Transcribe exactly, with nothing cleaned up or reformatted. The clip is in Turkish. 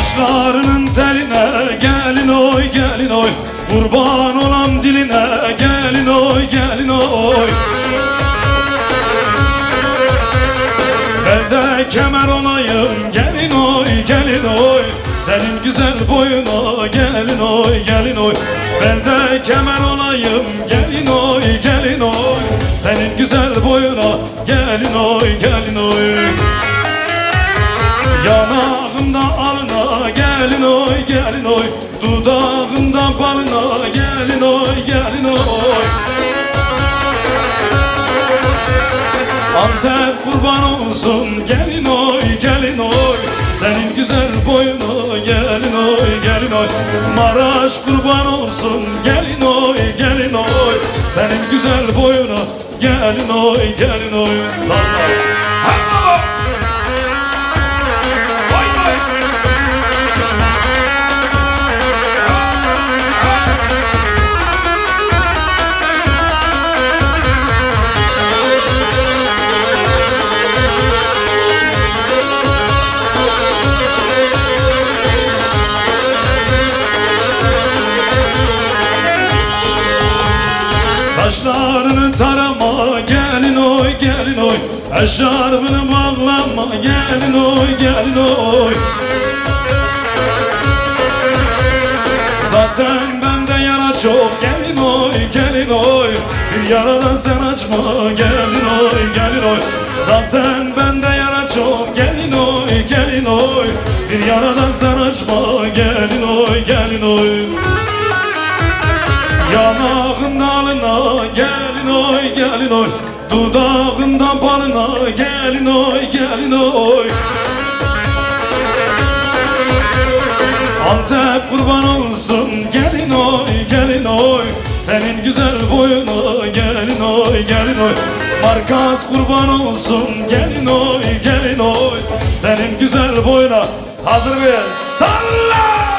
Saçlarının teline gelin oy gelin oy, kurban olam diline gelin oy gelin oy. Belde kemer olayım gelin oy gelin oy, senin güzel boyuna gelin oy gelin oy. Belde kemer olayım gelin oy gelin oy, senin güzel boyuna gelin oy gelin oy. Yanağımda alına gelin oy gelin oy, dudağımda balına gelin oy gelin oy. Antep kurban olsun gelin oy gelin oy, senin güzel boyuna gelin oy gelin oy. Maraş kurban olsun gelin oy gelin oy, senin güzel boyuna gelin oy gelin oy. Salla ha baba. Saçlarını tarama gelin oy gelin oy, eşarbını bağlama gelin oy gelin oy. Zaten bende yara çok gelin oy gelin oy, bir yaradan sen açma gelin oy gelin oy. Zaten bende yara çok gelin oy gelin oy, bir yaradan sen açma gelin oy gelin oy. Yanağında alına gelin oy gelin oy, dudağında balına gelin oy gelin oy. Antep kurban olsun gelin oy gelin oy, senin güzel boyuna gelin oy gelin oy. Markaz kurban olsun gelin oy gelin oy, senin güzel boyuna. Hazır mıyız? Salla!